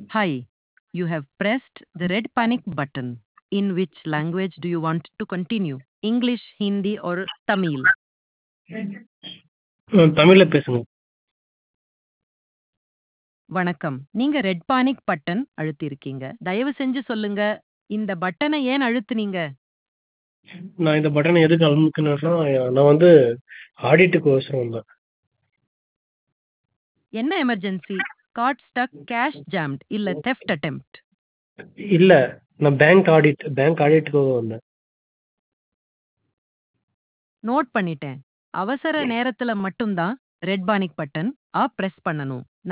Hi, you have pressed the red panic button. In which language do you want to continue? English, Hindi, or Tamil? தமிழ்ல பேசுங்க. வணக்கம். நீங்க red panic button அழுத்தியிருக்கீங்க. தயவு செஞ்சு சொல்லுங்க, இந்த பட்டனை ஏன் அழுத்துனீங்க? நான் இந்த பட்டன எதுக்கு அமுக்குனேன்னா, நான் வந்து ஆடிட்டுக்கோசரம் வந்தேன். என்ன emergency? Card stuck, cash jammed, இல்ல தெஃப்ட் அட்டெம்ப்ட்? இல்ல, நான் பேங்க் ஆடிட்டுக்காக வந்தேன். நோட் பண்ணிட்டேன். அவசர நேரத்துல மட்டும் தான் ரெட் பானிக் பட்டன் பிரஸ் பண்ணணும்.